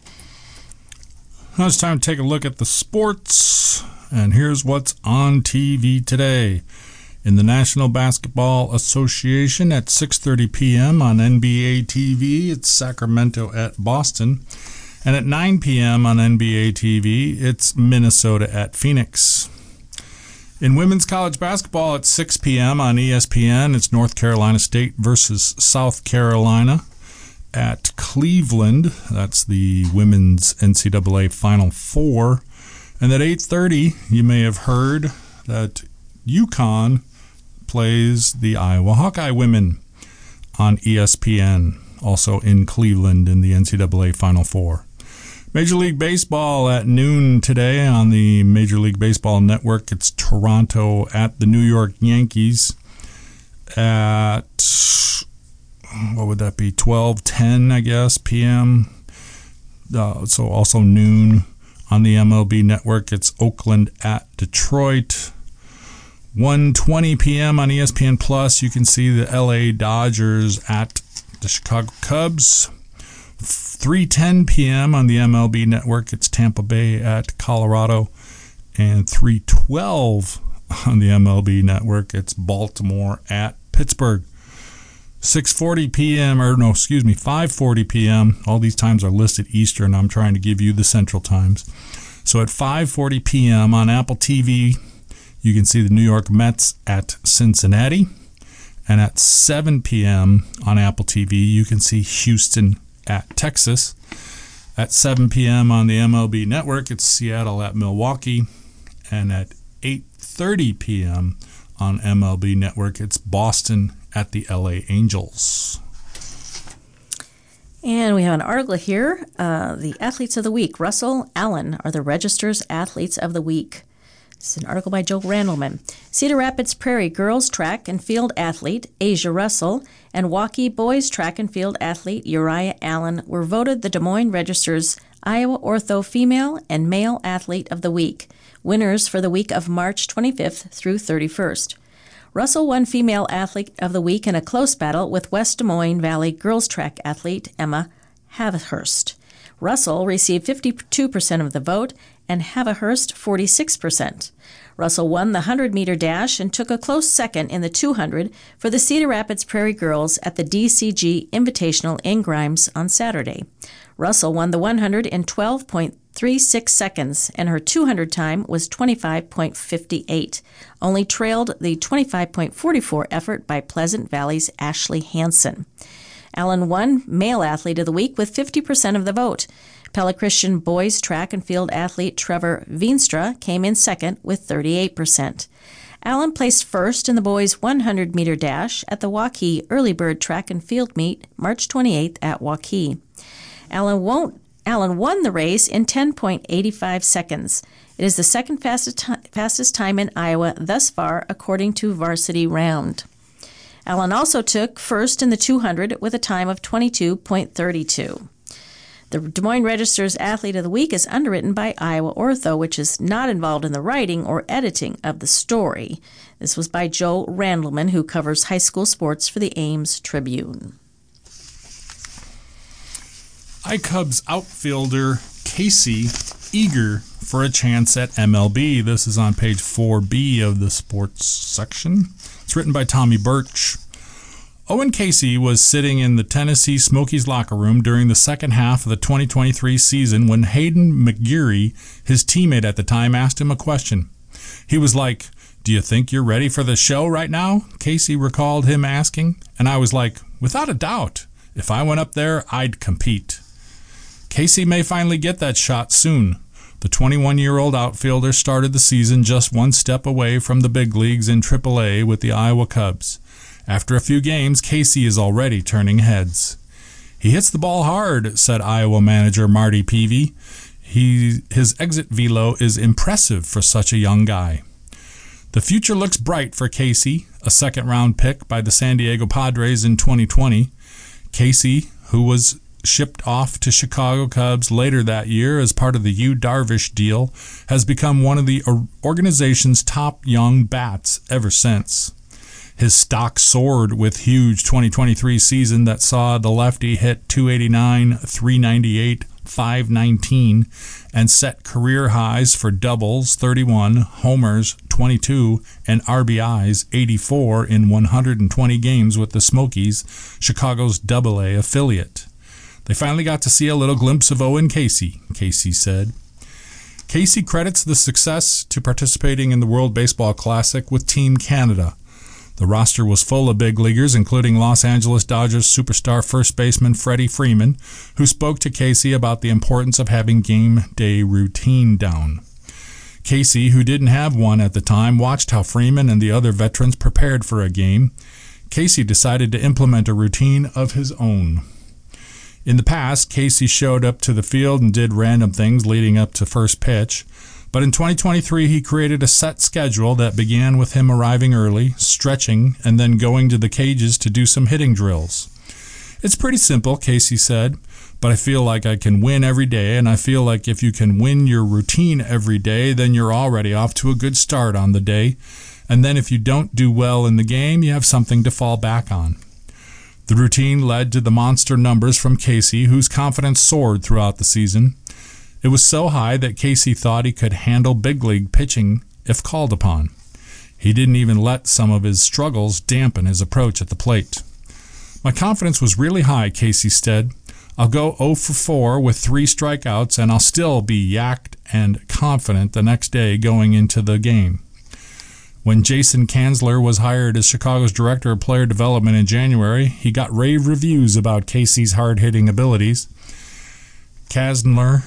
Now it's time to take a look at the sports, and here's what's on T V today. In the National Basketball Association at six thirty p.m. on N B A T V, it's Sacramento at Boston. And at nine p.m. on N B A T V, it's Minnesota at Phoenix. In women's college basketball at six p.m. on E S P N, it's North Carolina State versus South Carolina at Cleveland. That's the women's N C double A Final Four. And at eight thirty, you may have heard that UConn plays the Iowa Hawkeye women on E S P N, also in Cleveland in the N C double A Final Four. Major League Baseball at noon today on the Major League Baseball Network. It's Toronto at the New York Yankees at, what would that be, twelve ten, I guess, p m. Uh, so also noon on the M L B Network. It's Oakland at Detroit. one twenty p.m. on E S P N Plus, you can see the L A Dodgers at the Chicago Cubs. three ten p.m. on the M L B Network, it's Tampa Bay at Colorado. And three twelve on the M L B Network, it's Baltimore at Pittsburgh. six forty p.m. or no, excuse me, five forty p.m. All these times are listed Eastern. I'm trying to give you the Central times. So at five forty p.m. on Apple T V, you can see the New York Mets at Cincinnati. And at seven p.m. on Apple T V, you can see Houston at Texas. At seven p.m. on the M L B Network, it's Seattle at Milwaukee. And at eight thirty p.m. on M L B Network, it's Boston at the L A Angels. And we have an article here. Uh, the Athletes of the Week. Russell Allen are the Register's Athletes of the Week. This is an article by Joe Randleman. Cedar Rapids Prairie girls track and field athlete Asia Russell and Waukee boys track and field athlete Uriah Allen were voted the Des Moines Register's Iowa Ortho Female and Male Athlete of the Week, winners for the week of March twenty-fifth through thirty-first. Russell won Female Athlete of the Week in a close battle with West Des Moines Valley girls track athlete Emma Havahurst. Russell received fifty-two percent of the vote and Havahurst forty-six percent. Russell won the one hundred meter dash and took a close second in the two hundred for the Cedar Rapids Prairie girls at the D C G Invitational in Grimes on Saturday. Russell won the one hundred in twelve point three six seconds, and her two hundred time was twenty-five point five eight, only trailed the twenty-five point four four effort by Pleasant Valley's Ashley Hansen. Allen won Male Athlete of the Week with fifty percent of the vote. Pella Christian boys track and field athlete Trevor Veenstra came in second with thirty-eight percent. Allen placed first in the boys' one hundred meter dash at the Waukee Early Bird Track and Field Meet March twenty-eighth at Waukee. Allen won't Allen won the race in ten point eight five seconds. It is the second fastest, t- fastest time in Iowa thus far, according to Varsity Round. Allen also took first in the two hundred with a time of twenty-two point three two. The Des Moines Register's Athlete of the Week is underwritten by Iowa Ortho, which is not involved in the writing or editing of the story. This was by Joe Randleman, who covers high school sports for the Ames Tribune. iCubs outfielder Casey eager for a chance at M L B. This is on page four B of the sports section. It's written by Tommy Birch. Owen Casey was sitting in the Tennessee Smokies locker room during the second half of the twenty twenty-three season when Hayden McGeary, his teammate at the time, asked him a question. He was like, "Do you think you're ready for the show right now?" Casey recalled him asking, and I was like, "Without a doubt. If I went up there, I'd compete." Casey may finally get that shot soon. The twenty-one-year-old outfielder started the season just one step away from the big leagues in triple A with the Iowa Cubs. After a few games, Casey is already turning heads. "He hits the ball hard," said Iowa manager Marty Peavy. He, his exit velo is impressive for such a young guy. The future looks bright for Casey, a second-round pick by the San Diego Padres in twenty twenty. Casey, who was shipped off to Chicago Cubs later that year as part of the Yu Darvish deal, has become one of the organization's top young bats ever since. His stock soared with huge twenty twenty-three season that saw the lefty hit two eighty-nine, three ninety-eight, five nineteen, and set career highs for doubles thirty-one, homers twenty-two, and R B Is eighty-four in one hundred twenty games with the Smokies, Chicago's double A affiliate. "They finally got to see a little glimpse of Owen Casey," Casey said. Casey credits the success to participating in the World Baseball Classic with Team Canada. The roster was full of big leaguers, including Los Angeles Dodgers superstar first baseman Freddie Freeman, who spoke to Casey about the importance of having game day routine down. Casey, who didn't have one at the time, watched how Freeman and the other veterans prepared for a game. Casey decided to implement a routine of his own. In the past, Casey showed up to the field and did random things leading up to first pitch. But in twenty twenty-three, he created a set schedule that began with him arriving early, stretching, and then going to the cages to do some hitting drills. "It's pretty simple," Casey said, "but I feel like I can win every day, and I feel like if you can win your routine every day, then you're already off to a good start on the day. And then if you don't do well in the game, you have something to fall back on." The routine led to the monster numbers from Casey, whose confidence soared throughout the season. It was so high that Casey thought he could handle big league pitching if called upon. He didn't even let some of his struggles dampen his approach at the plate. "My confidence was really high," Casey said. "I'll go oh for four with three strikeouts, and I'll still be yacked and confident the next day going into the game." When Jason Kanzler was hired as Chicago's Director of Player Development in January, he got rave reviews about Casey's hard-hitting abilities. Kanzler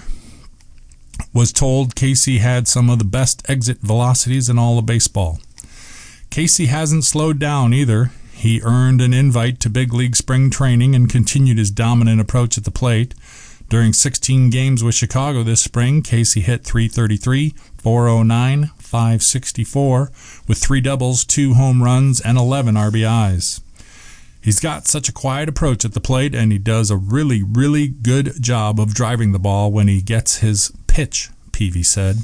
was told Casey had some of the best exit velocities in all of baseball. Casey hasn't slowed down either. He earned an invite to big league spring training and continued his dominant approach at the plate. During sixteen games with Chicago this spring, Casey hit three thirty-three, four oh nine, five sixty-four, with three doubles, two home runs, and eleven R B Is. He's got such a quiet approach at the plate, and he does a really, really good job of driving the ball when he gets his pitch, Peavy said.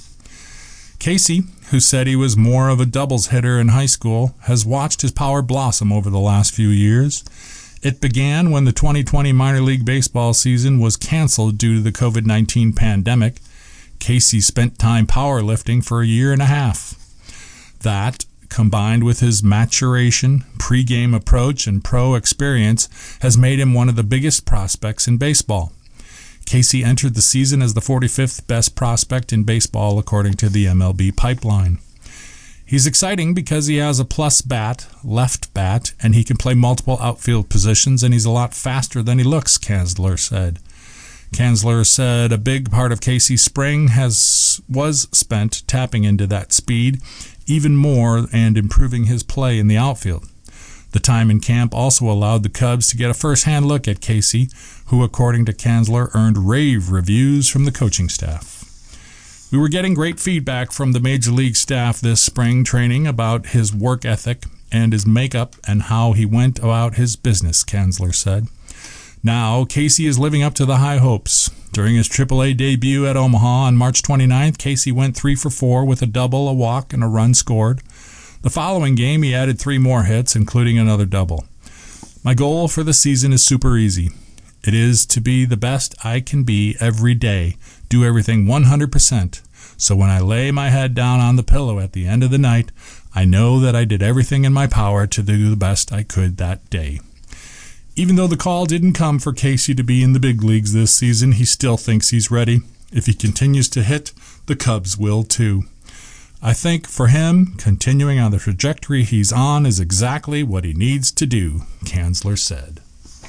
Casey, who said he was more of a doubles hitter in high school, has watched his power blossom over the last few years. It began when the twenty twenty minor league baseball season was canceled due to the covid nineteen pandemic. Casey spent time powerlifting for a year and a half. That, combined with his maturation, pre-game approach, and pro experience, has made him one of the biggest prospects in baseball. Casey entered the season as the forty-fifth best prospect in baseball according to the M L B pipeline. He's exciting because he has a plus bat, left bat, and he can play multiple outfield positions, and he's a lot faster than he looks, Kanzler said. Kanzler said a big part of Casey's spring has was spent tapping into that speed even more and improving his play in the outfield. The time in camp also allowed the Cubs to get a first-hand look at Casey, who, according to Kanzler, earned rave reviews from the coaching staff. "We were getting great feedback from the Major League staff this spring training about his work ethic and his makeup and how he went about his business," Kanzler said. Now, Casey is living up to the high hopes. During his triple A debut at Omaha on March twenty-ninth, Casey went three for four with a double, a walk, and a run scored. The following game, he added three more hits, including another double. "My goal for the season is super easy. It is to be the best I can be every day, do everything one hundred percent. So when I lay my head down on the pillow at the end of the night, I know that I did everything in my power to do the best I could that day." Even though the call didn't come for Casey to be in the big leagues this season, he still thinks he's ready. If he continues to hit, the Cubs will too. I think for him, continuing on the trajectory he's on is exactly what he needs to do, Kanzler said.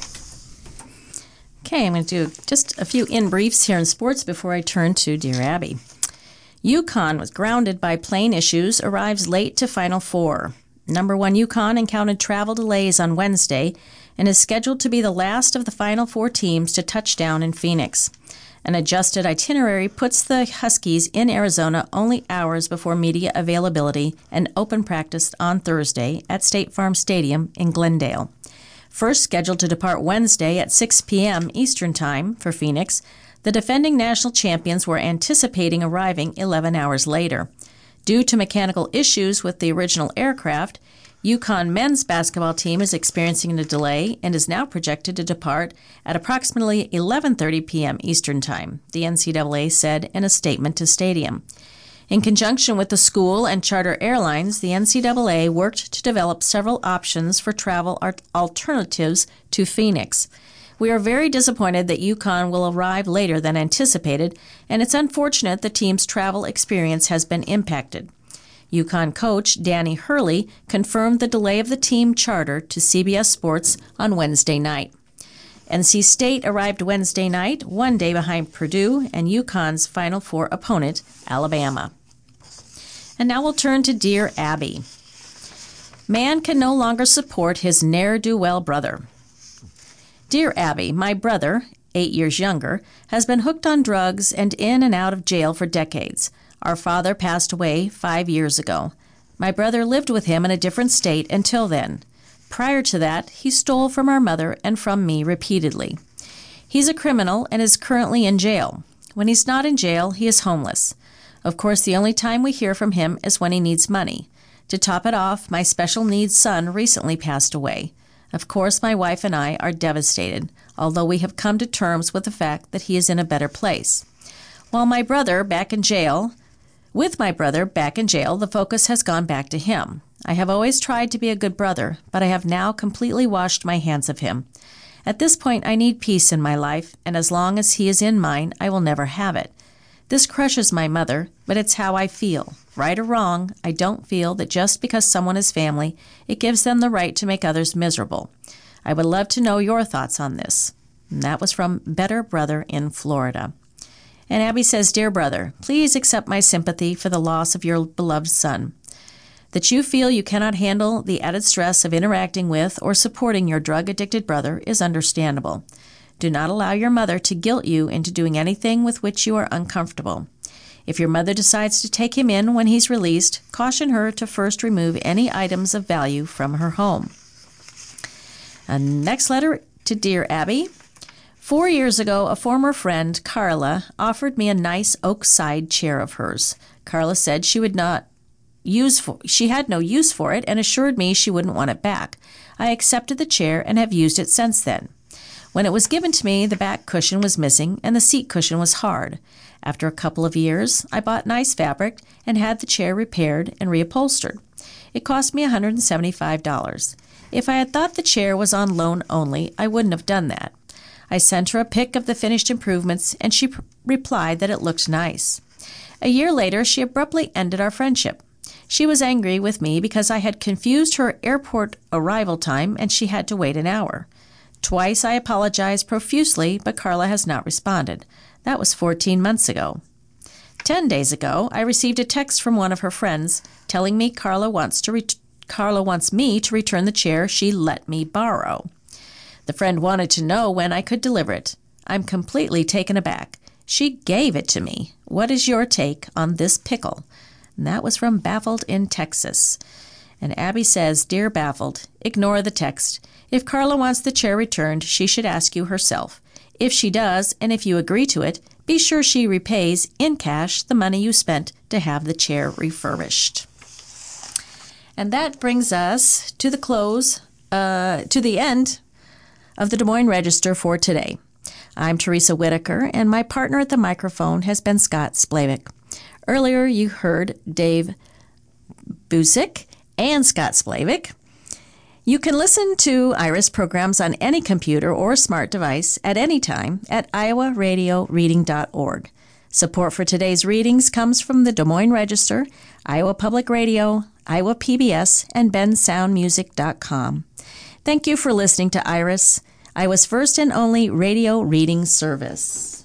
Okay, I'm going to do just a few in-briefs here in sports before I turn to Dear Abby. UConn was grounded by plane issues, arrives late to Final Four. Number one UConn encountered travel delays on Wednesday and is scheduled to be the last of the Final Four teams to touch down in Phoenix. An adjusted itinerary puts the Huskies in Arizona only hours before media availability and open practice on Thursday at State Farm Stadium in Glendale. First scheduled to depart Wednesday at six p.m. Eastern Time for Phoenix, the defending national champions were anticipating arriving eleven hours later. Due to mechanical issues with the original aircraft, UConn men's basketball team is experiencing a delay and is now projected to depart at approximately eleven thirty p.m. Eastern Time, the N C double A said in a statement to Stadium. In conjunction with the school and charter airlines, the N C double A worked to develop several options for travel alternatives to Phoenix. We are very disappointed that UConn will arrive later than anticipated, and it's unfortunate the team's travel experience has been impacted. UConn coach Danny Hurley confirmed the delay of the team charter to C B S Sports on Wednesday night. N C State arrived Wednesday night, one day behind Purdue and UConn's Final Four opponent, Alabama. And now we'll turn to Dear Abby. Man can no longer support his ne'er-do-well brother. Dear Abby, my brother, eight years younger, has been hooked on drugs and in and out of jail for decades. Our father passed away five years ago. My brother lived with him in a different state until then. Prior to that, he stole from our mother and from me repeatedly. He's a criminal and is currently in jail. When he's not in jail, he is homeless. Of course, the only time we hear from him is when he needs money. To top it off, my special needs son recently passed away. Of course, my wife and I are devastated, although we have come to terms with the fact that he is in a better place. While my brother back in jail, with my brother back in jail, the focus has gone back to him. I have always tried to be a good brother, but I have now completely washed my hands of him. At this point, I need peace in my life, and as long as he is in mine, I will never have it. This crushes my mother, but it's how I feel. Right or wrong, I don't feel that just because someone is family, it gives them the right to make others miserable. I would love to know your thoughts on this. And that was from Better Brother in Florida. And Abby says, Dear brother, please accept my sympathy for the loss of your beloved son. That you feel you cannot handle the added stress of interacting with or supporting your drug-addicted brother is understandable. Do not allow your mother to guilt you into doing anything with which you are uncomfortable. If your mother decides to take him in when he's released, caution her to first remove any items of value from her home. A next letter to Dear Abby. Four years ago, a former friend, Carla, offered me a nice oak side chair of hers. Carla said she would not use for, she had no use for it and assured me she wouldn't want it back. I accepted the chair and have used it since then. When it was given to me, the back cushion was missing and the seat cushion was hard. After a couple of years, I bought nice fabric and had the chair repaired and reupholstered. It cost me one hundred seventy-five dollars. If I had thought the chair was on loan only, I wouldn't have done that. I sent her a pic of the finished improvements, and she pr- replied that it looked nice. A year later, she abruptly ended our friendship. She was angry with me because I had confused her airport arrival time, and she had to wait an hour. Twice I apologized profusely, but Carla has not responded. That was fourteen months ago. Ten days ago, I received a text from one of her friends telling me Carla wants to ret- Carla wants me to return the chair she let me borrow. The friend wanted to know when I could deliver it. I'm completely taken aback. She gave it to me. What is your take on this pickle? And that was from Baffled in Texas. And Abby says, Dear Baffled, ignore the text. If Carla wants the chair returned, she should ask you herself. If she does, and if you agree to it, be sure she repays in cash the money you spent to have the chair refurbished. And that brings us to the close, uh, to the end of the Des Moines Register for today. I'm Teresa Whitaker, and my partner at the microphone has been Scott Splavik. Earlier, you heard Dave Busick and Scott Splavik. You can listen to Iris programs on any computer or smart device at any time at iowa radio reading dot org. Support for today's readings comes from the Des Moines Register, Iowa Public Radio, Iowa P B S, and ben sound music dot com. Thank you for listening to Iris, Iowa's first and only radio reading service.